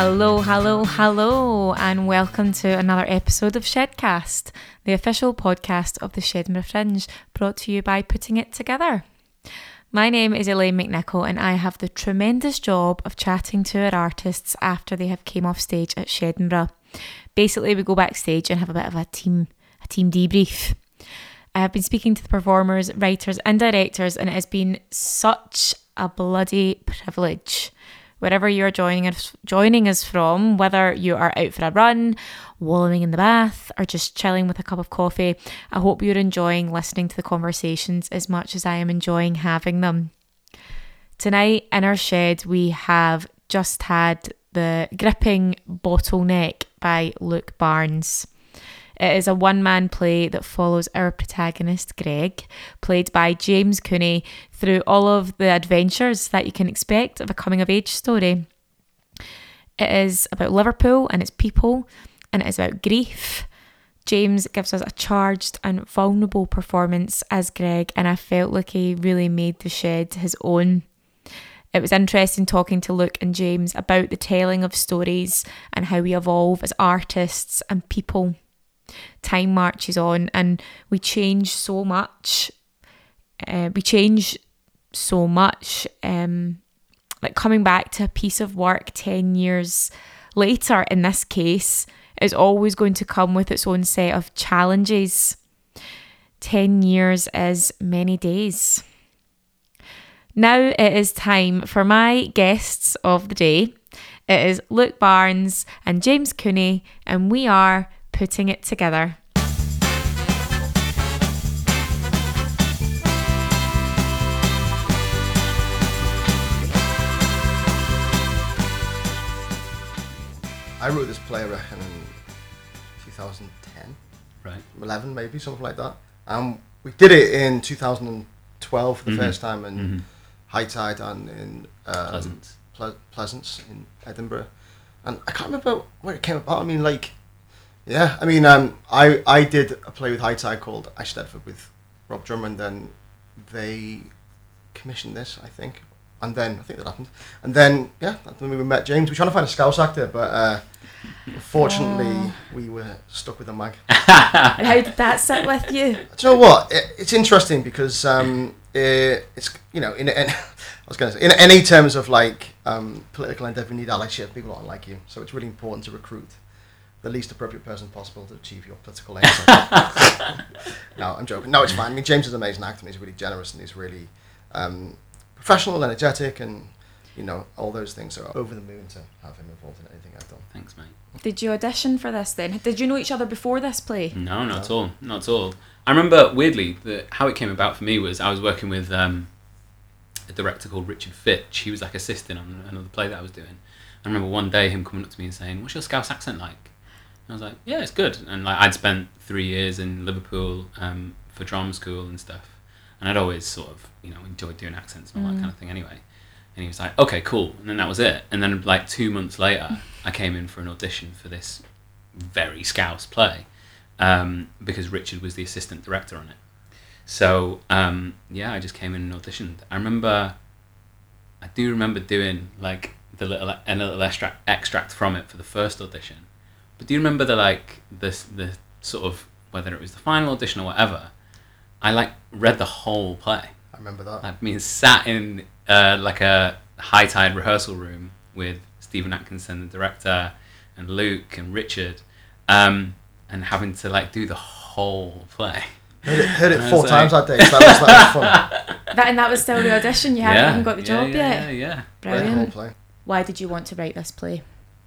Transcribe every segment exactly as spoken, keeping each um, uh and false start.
Hello, hello, hello, and welcome to another episode of Shedcast, the official podcast of the Shedinburgh Fringe, brought to you by Putting It Together. My name is Elaine McNichol, and I have the tremendous job of chatting to our artists after they have came off stage at Shedinburgh. Basically, we go backstage and have a bit of a team, a team debrief. I have been speaking to the performers, writers, and directors, and it has been such a bloody privilege. Wherever you're joining us, joining us from, whether you are out for a run, wallowing in the bath, or just chilling with a cup of coffee, I hope you're enjoying listening to the conversations as much as I am enjoying having them. Tonight in our shed, we have just had The Gripping Bottleneck by Luke Barnes. It is a one-man play that follows our protagonist, Greg, played by James Cooney, through all of the adventures that you can expect of a coming-of-age story. It is about Liverpool and its people, and it is about grief. James gives us a charged and vulnerable performance as Greg, and I felt like he really made the shed his own. It was interesting talking to Luke and James about the telling of stories and how we evolve as artists and people. Time marches on and we change so much. Uh, we change so much. Um, like coming back to a piece of work ten years later, in this case, is always going to come with its own set of challenges. ten years is many days. Now it is time for my guests of the day. It is Luke Barnes and James Cooney, and we are Putting It Together. I wrote this play, I reckon, in two thousand ten, right, eleven maybe, something like that. Um, we did it in two thousand twelve for the mm-hmm. first time in mm-hmm. High Tide and in um, Pleasance. Ple- Pleasance in Edinburgh. And I can't remember where it came about. I mean, like, yeah, I mean, um, I, I did a play with High Tide called Eisteddfod with Rob Drummond, and they commissioned this, I think. And then, I think that happened. And then, yeah, that's when we met James. We were trying to find a Scouse actor, but uh, unfortunately, oh. we were stuck with a mag. And how did that sit with you? Do you know what? It, it's interesting because um, it, it's, you know, in, in I was going to say, in any terms of like um, political endeavour, you need allyship, people don't like you. So it's really important to recruit the least appropriate person possible to achieve your political aims. No, I'm joking. No, it's fine. I mean, James is an amazing actor, and he's really generous, and he's really um, professional, energetic, and, you know, all those things. So over the moon to have him involved in anything I've done. Thanks, mate. Did you audition for this then? Did you know each other before this play? No, not no. at all. Not at all. I remember, weirdly, that how it came about for me was I was working with um, a director called Richard Fitch. He was like assisting on another play that I was doing. I remember one day him coming up to me and saying, "What's your Scouse accent like?" I was like, yeah, it's good. And like I'd spent three years in Liverpool um, for drama school and stuff, and I'd always sort of, you know, enjoyed doing accents and all mm. that kind of thing anyway. And he was like, okay, cool. And then that was it. And then like two months later, I came in for an audition for this very Scouse play um, because Richard was the assistant director on it. So um, yeah, I just came in and auditioned. I remember, I do remember doing like the little a little extract extract from it for the first audition. But do you remember the like the the sort of, whether it was the final audition or whatever, I like read the whole play. I remember that. Like being sat in uh, like a High Tide rehearsal room with Stephen Atkinson, the director, and Luke and Richard, um, and having to like do the whole play. Heard it, heard it four times like, that day. So that was, that was fun. That and that was still the audition. You haven't yeah, even got the yeah, job yeah, yet. Yeah, yeah. Brilliant. The whole play. Why did you want to write this play?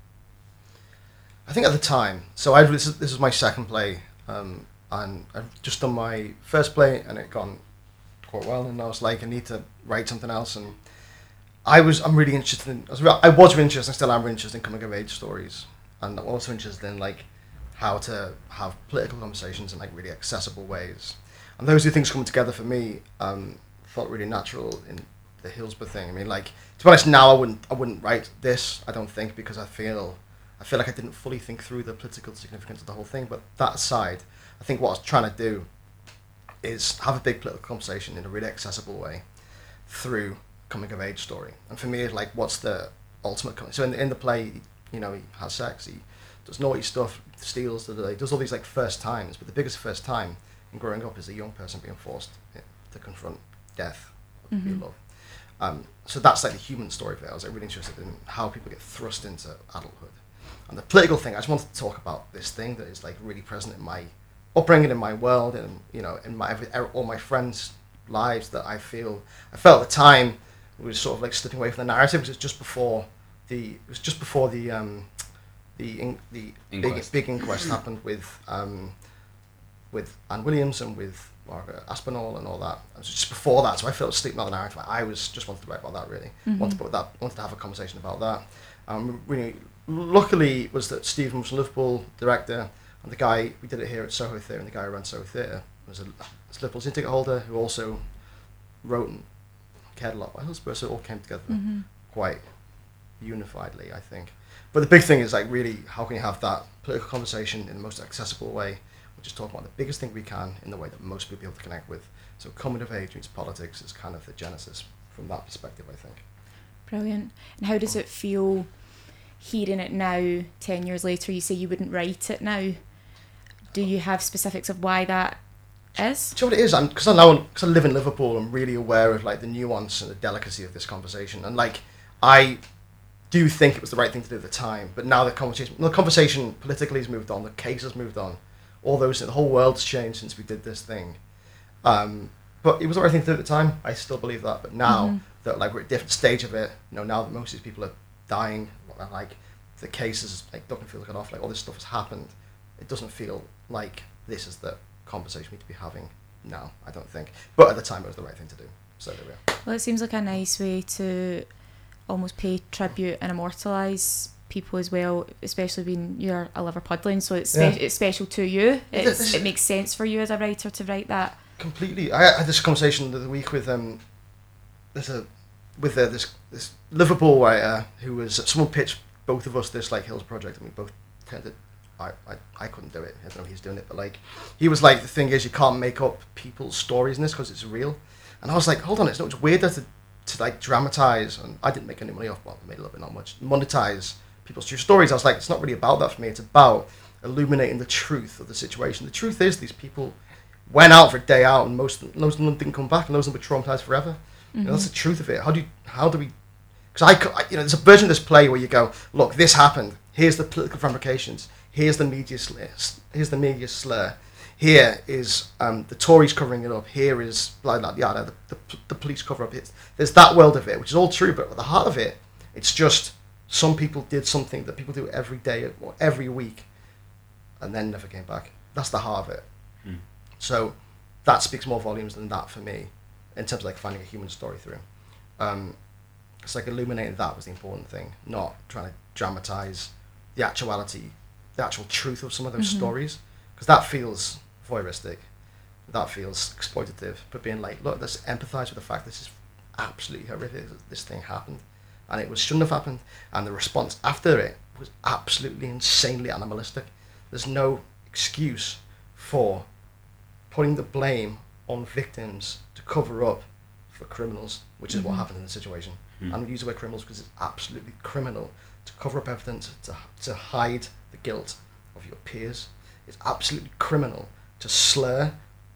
I think at the time, so I've this is, this is my second play, um, and I've just done my first play, and it gone quite well, and I was like, I need to write something else, and I was, I'm really interested in, I was, I was really interested, and still am really interested in coming of age stories, and I'm also interested in like how to have political conversations in like really accessible ways, and those two things coming together for me um, felt really natural in the Hillsborough thing. I mean, like, to be honest, now I wouldn't, I wouldn't write this, I don't think, because I feel. I feel like I didn't fully think through the political significance of the whole thing, but that aside, I think what I was trying to do is have a big political conversation in a really accessible way through coming of age story. And for me, it's like, what's the ultimate? Com- so in the, in the play, you know, he has sex, he does naughty stuff, steals, da, da, da, he does all these like first times. But the biggest first time in growing up is a young person being forced to confront death, mm-hmm. you love. Um, so that's like the human story of it. I was like really interested in how people get thrust into adulthood. And the political thing, I just wanted to talk about this thing that is like really present in my upbringing, in my world, and you know, in my every, all my friends' lives that I feel. I felt at the time it was sort of like slipping away from the narrative because it was just before the it was just before the um, the in, the inquest. big big inquest happened with um, with Anne Williams and with Margaret Aspinall and all that. It was just before that, so I felt sleeping on the narrative. I was just wanted to write about that really. Mm-hmm. Wanted to put that. Wanted to have a conversation about that. Um, really, luckily, it was that Stephen was from Liverpool, director, and the guy we did it here at Soho Theatre, and the guy who ran Soho Theatre was a Liverpool season ticket holder who also wrote and cared a lot about Hillsborough. So it all came together mm-hmm. quite unifiedly, I think. But the big thing is like really, how can you have that political conversation in the most accessible way? Just talk about the biggest thing we can in the way that most people be able to connect with. So coming of age meets politics is kind of the genesis from that perspective, I think. Brilliant. And how does it feel hearing it now, ten years later? You say you wouldn't write it now. Do you have specifics of why that is? Do you know what it is? I'm because I know because I live in Liverpool, I'm really aware of like the nuance and the delicacy of this conversation. And like I do think it was the right thing to do at the time, but now the conversation the conversation politically has moved on, the case has moved on. All those, the whole world's changed since we did this thing. Um, but it was the right thing to do at the time. I still believe that. But now mm-hmm. that like we're at a different stage of it, you know, now that most of these people are dying, like the cases, like doesn't feel like off, like all this stuff has happened. It doesn't feel like this is the conversation we need to be having now. I don't think. But at the time, it was the right thing to do. So there we are. Well, it seems like a nice way to almost pay tribute and immortalise people as well, especially when you're a Liverpudlian, so it's, spe- yeah. it's special to you. It's, this, it makes sense for you as a writer to write that. Completely. I had this conversation the other week with um, there's a with uh, this this Liverpool writer who was someone pitched both of us this like Hills project, and we both tended. I, I I couldn't do it. I don't know if he's doing it, but like he was like, the thing is, you can't make up people's stories in this because it's real. And I was like, hold on, it's not it's weird to to like dramatize, and I didn't make any money off. Well, I made a little bit, not much. Monetize people's true stories. I was like, it's not really about that for me. It's about illuminating the truth of the situation. The truth is, these people went out for a day out, and most most of them didn't come back, and most of them were traumatized forever. Mm-hmm. You know, that's the truth of it. How do you, how do we? Because I, I, you know, there's a version of this play where you go, look, this happened. Here's the political ramifications. Here's the media slur. Here's the media slur. Here is um, the Tories covering it up. Here is blah blah blah. The, the, the police cover up. It's, there's that world of it, which is all true, but at the heart of it, it's just. Some people did something that people do every day or every week and then never came back. That's the heart of it. Mm. So that speaks more volumes than that for me in terms of like finding a human story through. Um, it's like illuminating that was the important thing, not trying to dramatize the actuality, the actual truth of some of those mm-hmm. stories, because that feels voyeuristic, that feels exploitative, but being like, look, let's empathize with the fact this is absolutely horrific, this thing happened. And it was shouldn't have happened, and the response after it was absolutely insanely animalistic. There's no excuse for putting the blame on victims to cover up for criminals, which is mm-hmm. what happened in the situation. Mm-hmm. And we use the word criminals because it's absolutely criminal to cover up evidence, to to hide the guilt of your peers. It's absolutely criminal to slur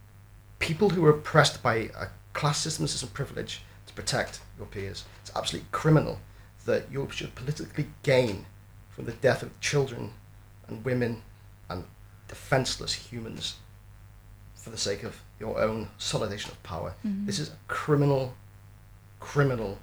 people who are oppressed by a class system, system privilege to protect your peers. It's absolutely criminal that you should politically gain from the death of children and women and defenseless humans for the sake of your own solidation of power. Mm-hmm. This is a criminal, criminal,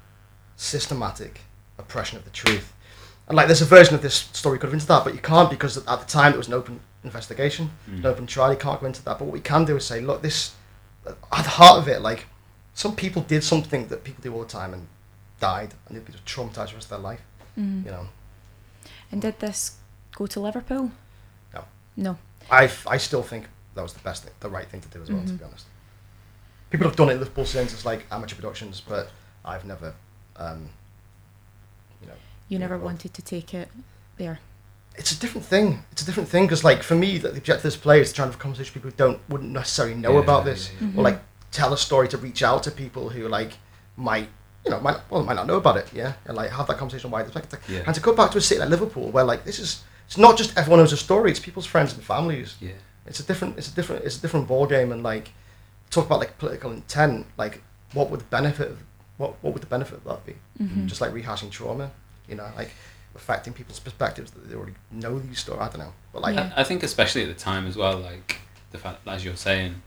systematic oppression of the truth. And like, there's a version of this story could have into that, but you can't, because at the time it was an open investigation, mm. an open trial. You can't go into that. But what we can do is say, look, this at the heart of it, like, some people did something that people do all the time and died, and they'd be traumatized the rest of their life. Mm. You know. And did this go to Liverpool? No. No. I, I still think that was the best thing, the right thing to do as well. Mm-hmm. To be honest, people have done it in Liverpool since. It's like amateur productions, but I've never, um, you know. You never wanted to take it there. It's a different thing. It's a different thing because, like, for me, the objective of this play is to try and have a conversation with people who don't wouldn't necessarily know yeah, about yeah, this, yeah, yeah. or like tell a story to reach out to people who like might you know, might, well, might not know about it, yeah, and like have that conversation why it's like, Yeah. and to go back to a city like Liverpool where like this is, it's not just everyone knows a story, it's people's friends and families. Yeah. It's a different, it's a different, it's a different ball game, and like talk about like political intent, like what would the benefit of what what would the benefit of that be? Mm-hmm. Just like rehashing trauma, you know, like affecting people's perspectives that they already know these stories. I don't know, but like Yeah. I, I think especially at the time as well, like the fact, as you're saying,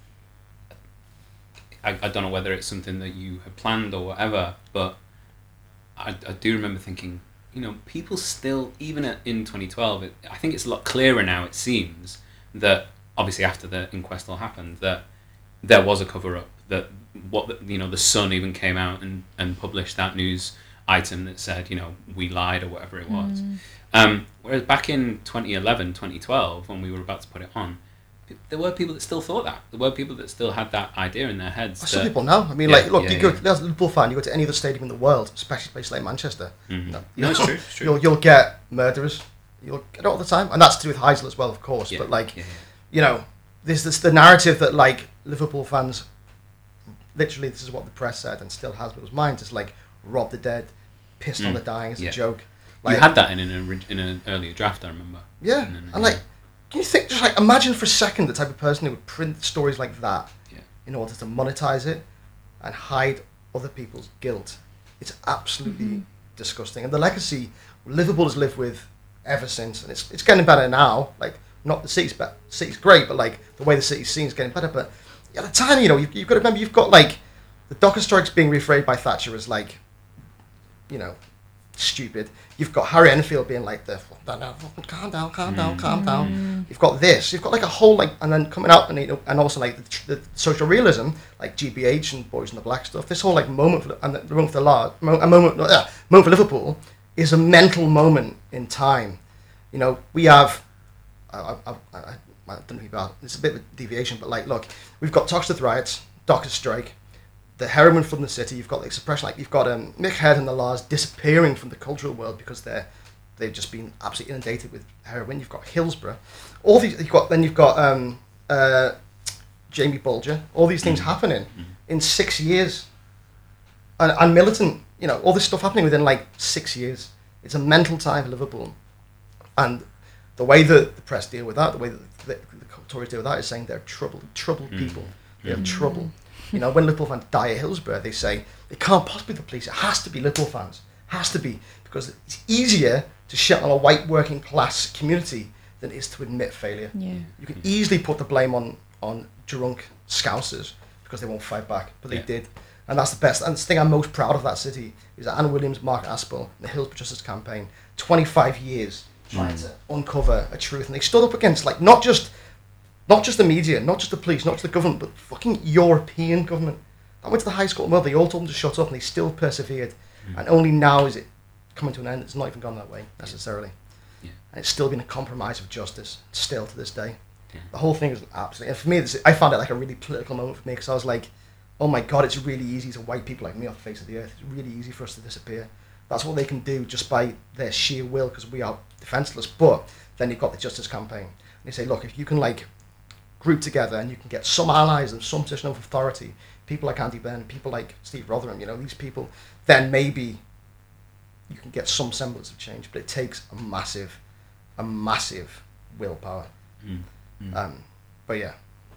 I, I don't know whether it's something that you had planned or whatever, but I, I do remember thinking, you know, people still, even at, in twenty twelve, it, I think it's a lot clearer now, it seems, that obviously after the inquest all happened, that there was a cover-up, that what the, you know, the Sun even came out and, and published that news item that said, you know, we lied or whatever it was. Mm. Um, whereas back in twenty eleven, twenty twelve, when we were about to put it on, there were people that still thought that. There were people that still had that idea in their heads. some that- people know. I mean, Yeah, like look, yeah, you go yeah. as a Liverpool fan, you go to any other stadium in the world, especially a place like Manchester. Mhm. No, No, it's true, it's true. You'll you'll get murderers. You'll get it all the time, and that's to do with Heysel as well, of course. Yeah, But like, yeah, yeah. you know, there's this the narrative that like Liverpool fans, literally, this is what the press said and still has people's minds. It's like rob the dead, pissed on Mm. the dying as Yeah. a joke. You Like, had that in an ori- in an earlier draft, I remember. yeah, And then- and like, can you think? Just like imagine for a second the type of person who would print stories like that Yeah. in order to monetize it and hide other people's guilt. It's absolutely Mm-hmm. disgusting, and the legacy Liverpool has lived with ever since, and it's it's getting better now. Like, not the city's better, city's great, but like the way the city's seen is getting better. But at the time, you know, you've, you've got to remember you've got like the Docker strikes being rephrased by Thatcher as like, you know, stupid. You've got Harry Enfield being like the calm down, calm down, calm down. You've got this. You've got like a whole like, and then coming out and you know, and also like the, tr- the social realism, like G B H and Boys in the Black stuff. This whole like moment for, and the moment for the large, a moment, uh, moment for Liverpool is a mental moment in time. You know, we have. I, I, I, I, I don't know about. It's a bit of a deviation, but like, look, we've got Toxteth riots, Docker strike, the heroin from the city. You've got like suppression. Like you've got um, Mick Head and the Lars disappearing from the cultural world because they're they've just been absolutely inundated with heroin. You've got Hillsborough. All these. You've got then you've got um, uh, Jamie Bulger. All these things happening in six years. And, and Militant. You know, all this stuff happening within like six years. It's a mental time for Liverpool, and the way that the press deal with that, the way that the, the Tories deal with that, is saying they're troubled, troubled people. They have trouble. You know, when Liverpool fans die at Hillsborough, they say it can't possibly be the police. It has to be Liverpool fans. Has to be, because it's easier to shit on a white working class community than it is to admit failure. Yeah. You can easily put the blame on on drunk Scousers because they won't fight back, but they Yeah. did. And that's the best. And the thing I'm most proud of that city is that Anne Williams, Mark Aspel, and the Hillsborough Justice Campaign, twenty-five years trying to uncover a truth, and they stood up against like not just not just the media, not just the police, not just the government, but fucking European government. That went to the high school. Well, they all told them to shut up, and they still persevered. And only now is it coming to an end. It's not even gone that way necessarily, Yeah. and it's still been a compromise of justice, still to this day. Yeah. The whole thing is absolutely. And for me, this, I found it like a really political moment for me because I was like, oh my god, it's really easy to wipe people like me off the face of the earth. It's really easy for us to disappear. That's what they can do just by their sheer will because we are defenseless. But then you've got the Justice Campaign. And they say, look, if you can like group together and you can get some allies and some position of authority, people like Andy Byrne, people like Steve Rotherham, you know, these people, then maybe you can get some semblance of change. But it takes a massive, a massive willpower. Mm. Mm. Um, but yeah,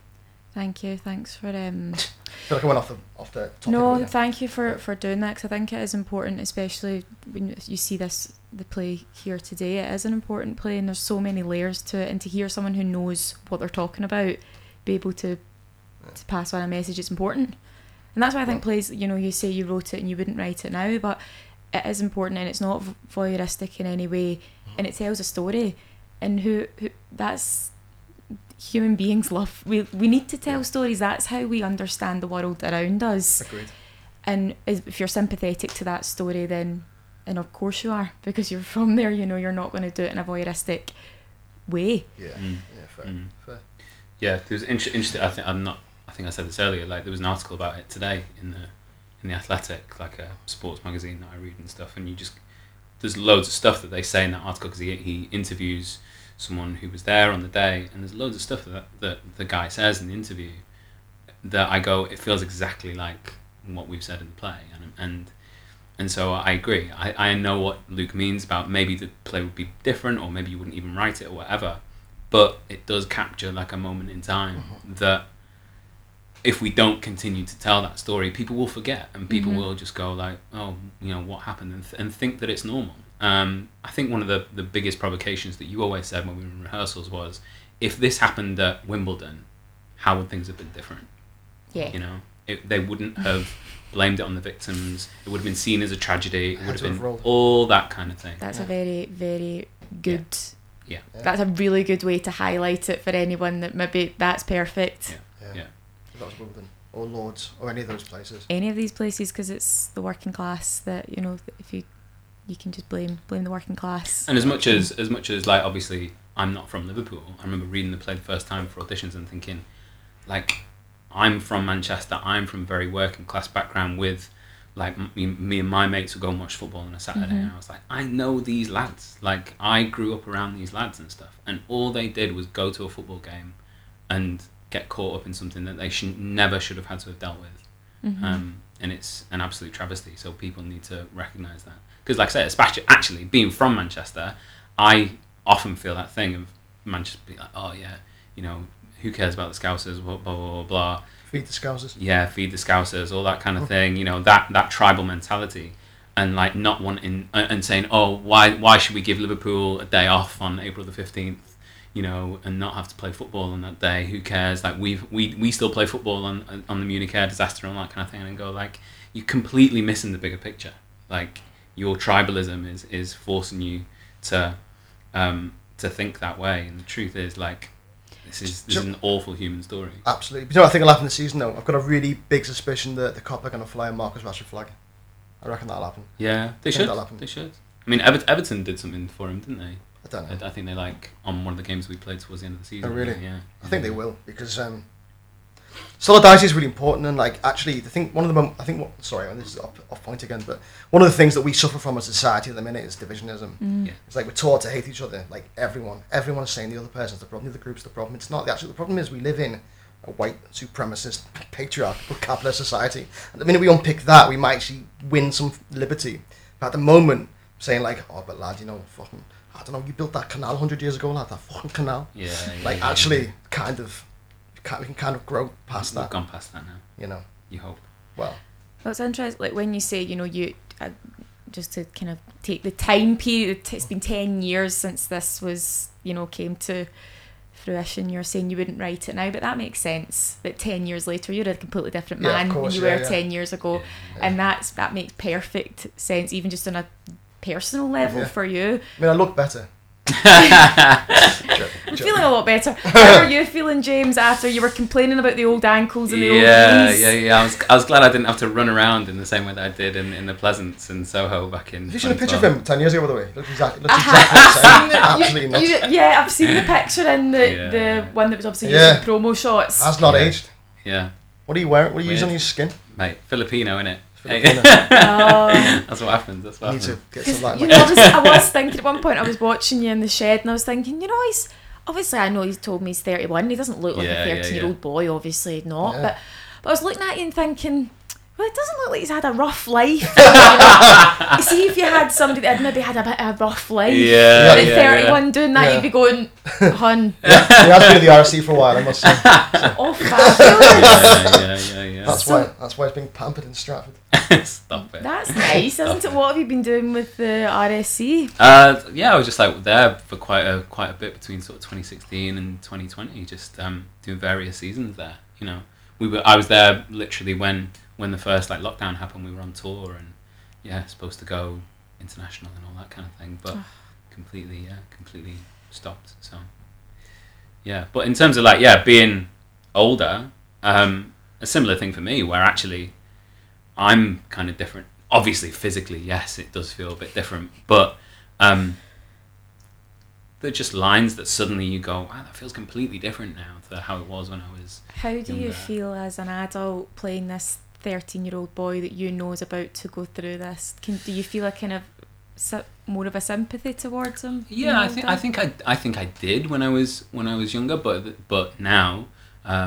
Thank you. Thanks for um. I feel like I went off the off the topic. No, really. thank you for, for doing that because I think it is important, especially when you see this the play here today. It is an important play, and there's so many layers to it. And to hear someone who knows what they're talking about be able to to pass on a message, it's important. And that's why I think plays. You know, you say you wrote it and you wouldn't write it now, but it is important, and it's not voyeuristic in any way, and it tells a story. And who, who that's. Human beings love we we need to tell stories. That's how we understand the world around us. Agreed. And if you're sympathetic to that story, then and of course you are, because you're from there, you know, you're not going to do it in a voyeuristic way. Yeah, Mm. yeah, fair, Mm. fair. Yeah, there was inter- interesting. I think I'm not. I think I said this earlier. Like there was an article about it today in the in the Athletic, like a sports magazine that I read and stuff. And you just there's loads of stuff that they say in that article because he he interviews someone who was there on the day, and there's loads of stuff that that the guy says in the interview that I go, it feels exactly like what we've said in the play, and and and so I agree. I, I know what Luke means about maybe the play would be different, or maybe you wouldn't even write it or whatever, but it does capture like a moment in time mm-hmm. that if we don't continue to tell that story, people will forget, and people mm-hmm. will just go like, oh, you know, what happened, and, th- and think that it's normal. Um, I think one of the, the biggest provocations that you always said when we were in rehearsals was, if this happened at Wimbledon, how would things have been different? Yeah. You know, it, they wouldn't have blamed it on the victims. It would have been seen as a tragedy. It would have been rolled. All that kind of thing. That's yeah. a very, very good... Yeah. yeah. That's a really good way to highlight it for anyone that maybe that's perfect. Yeah. yeah. yeah. If that was Wimbledon or Lords or any of those places. Any of these places, because it's the working class that, you know, if you you can just blame blame the working class. And as much as as much as like obviously I'm not from Liverpool, I remember reading the play the first time for auditions and thinking, like, I'm from Manchester, I'm from a very working class background with, like, me, me and my mates would go and watch football on a Saturday, mm-hmm. and I was like, I know these lads, like, I grew up around these lads and stuff, and all they did was go to a football game and get caught up in something that they should never should have had to have dealt with, mm-hmm. um, and it's an absolute travesty. So people need to recognise that, because, like I said, especially actually being from Manchester, I often feel that thing of Manchester being like, oh yeah, you know, who cares about the Scousers, blah blah blah blah. Feed the Scousers. Yeah, feed the Scousers, all that kind of thing. You know, that that tribal mentality, and like not wanting and saying, oh, why why should we give Liverpool a day off on April the fifteenth? You know, and not have to play football on that day. Who cares? Like we've we we still play football on on the Munich air disaster and all that kind of thing. And go like, you're completely missing the bigger picture. Like your tribalism is is forcing you to um to think that way. And the truth is, like, this is this is an awful human story. Absolutely. But you know what I think will happen this season though? I've got a really big suspicion that the Kop are going to fly a Marcus Rashford flag. I reckon that'll happen. Yeah, they should. They should. I mean, Ever- Everton did something for him, didn't they? I don't know. I, I think they, like, on one of the games we played towards the end of the season. Oh, really? Yeah. I think they will, because um, solidarity is really important, and like actually, the thing, one of the mom- I think what sorry, and this is off, off point again, but one of the things that we suffer from as a society at the minute is divisionism. Mm. Yeah. It's like we're taught to hate each other. Like everyone, everyone's saying the other person's the problem, the other group's the problem. It's not the actual. The problem is we live in a white supremacist, patriarchal, capitalist society. And the minute we unpick that, we might actually win some liberty. But at the moment, saying like, oh, but lad, you know, fucking, I don't know, you built that canal one hundred years ago, lad, that fucking canal. Yeah. yeah like yeah, actually, yeah. kind of. We can kind of grow past We've that. gone past that now. You know. You hope. Well. Well, it's interesting. Like when you say, you know, you uh, just to kind of take the time period. It's been ten years since this was, you know, came to fruition. You're saying you wouldn't write it now, but that makes sense. That ten years later, you're a completely different man yeah, course, than you yeah, were yeah. ten years ago, yeah, yeah. and that's that makes perfect sense, even just on a personal level yeah. for you. I mean, I look better. I'm feeling a lot better. How are you feeling, James, after you were complaining about the old ankles and the old yeah, knees? Yeah, yeah, I was I was glad I didn't have to run around in the same way that I did in, in the Pleasance in Soho back in. Have you seen a picture of twenty twelve. him ten years ago, by the way? Looks exactly, looks I exactly the same. have Absolutely seen not. the, you, yeah, I've seen the picture in the, Yeah. the one that was obviously Yeah. using promo shots. Has not Yeah. aged. Yeah, What are you wearing? What are you Weird. using on your skin? mate, Filipino, innit? Filipino. Oh. That's what happens. That's what Need happens. to get some of that. You know, I was, I was thinking at one point, I was watching you in the shed, and I was thinking, you know, he's obviously, I know he's told me he's thirty-one. He doesn't look like Yeah, a yeah, thirteen-year-old yeah. boy, obviously not. Yeah. But but I was looking at you and thinking, well, it doesn't look like he's had a rough life. You know? See, if you had somebody that had maybe had a bit of a rough life, Yeah, at yeah, thirty-one yeah. doing that, Yeah. you'd be going, hun, Yeah, he has been at the R S C for a while, I must say. oh, fabulous. Yeah, yeah, yeah, yeah. That's So- why. That's why it's being pampered in Stratford. Stop it. That's nice, isn't it? What have you been doing with the R S C? Uh, yeah, I was just like there for quite a quite a bit between sort of twenty sixteen and twenty twenty, just um, doing various seasons there. You know, we were I was there literally when when the first like lockdown happened. We were on tour and yeah, supposed to go international and all that kind of thing, but completely yeah, completely stopped. So yeah, but in terms of like yeah, being older, um, a similar thing for me where actually I'm kind of different. Obviously, physically, yes, it does feel a bit different, but um, they're just lines that suddenly you go, wow, that feels completely different now to how it was when I was. How do you younger. feel as an adult playing this thirteen-year-old boy that you know is about to go through this? Can do you feel a kind of si- more of a sympathy towards him? Yeah, I think I think I I think I did when I was when I was younger, but but now, um,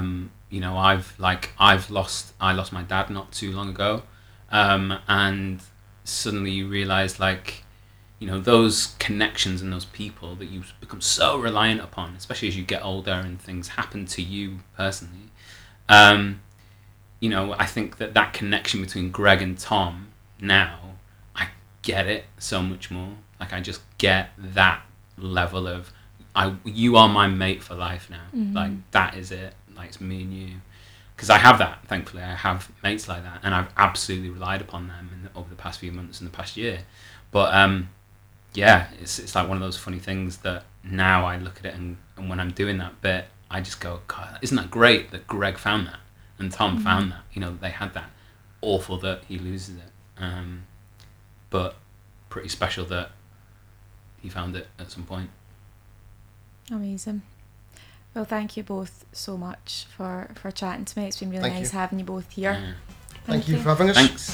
you know, I've like I've lost I lost my dad not too long ago, um, and suddenly you realize like, you know, those connections and those people that you become so reliant upon, especially as you get older and things happen to you personally. Um, you know, I think that that connection between Greg and Tom now, I get it so much more. Like I just get that level of, I you are my mate for life now. Mm-hmm. Like that is it. Like it's me and you. Because I have that, thankfully. I have mates like that, and I've absolutely relied upon them in the, over the past few months and the past year. But um, yeah, it's it's like one of those funny things that now I look at it and, and when I'm doing that bit, I just go, God, isn't that great that Greg found that and Tom mm-hmm. found that? You know, they had that. Awful that he loses it, um, but pretty special that he found it at some point. Amazing. Well, thank you both so much for, for chatting to me. It's been really thank nice you. having you both here. Yeah. Thank, thank you you for having us. Thanks.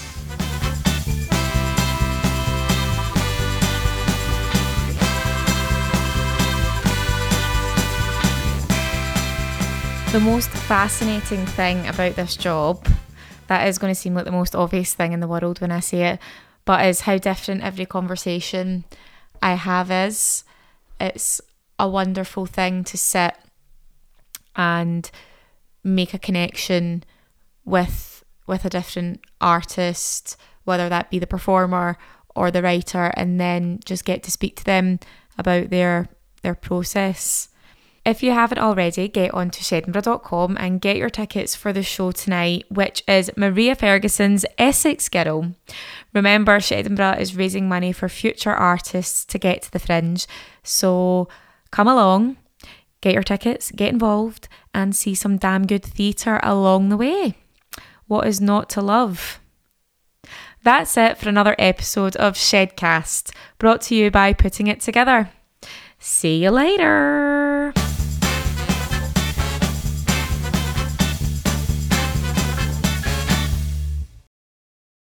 The most fascinating thing about this job, that is going to seem like the most obvious thing in the world when I say it, but is how different every conversation I have is. It's a wonderful thing to sit and make a connection with with a different artist, whether that be the performer or the writer, and then just get to speak to them about their their process. If you haven't already, get on to shedinburgh dot com and get your tickets for the show tonight, which is Maria Ferguson's Essex Girl. Remember, Shedinburgh is raising money for future artists to get to the Fringe, so come along, get your tickets, get involved, and see some damn good theatre along the way. What is not to love? That's it for another episode of Shedcast, brought to you by Putting It Together. See you later.